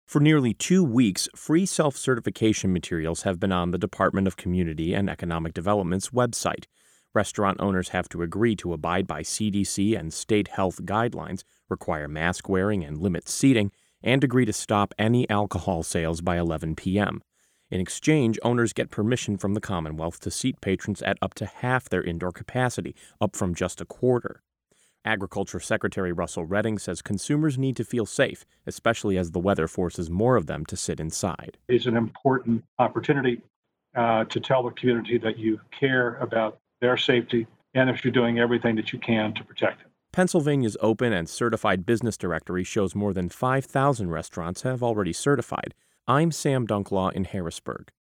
For nearly 2 weeks, free self-certification materials have been on the Department of Community and Economic Development's website. Restaurant owners have to agree to abide by CDC and state health guidelines, require mask wearing and limit seating, and agree to stop any alcohol sales by 11 p.m. In exchange, owners get permission from the Commonwealth to seat patrons at up to half their indoor capacity, up from just a quarter. Agriculture Secretary Russell Redding says consumers need to feel safe, especially as the weather forces more of them to sit inside. It's an important opportunity to tell the community that you care about their safety and if you're doing everything that you can to protect them. Pennsylvania's Open and Certified Business Directory shows more than 5,000 restaurants have already certified. I'm Sam Dunklaw in Harrisburg.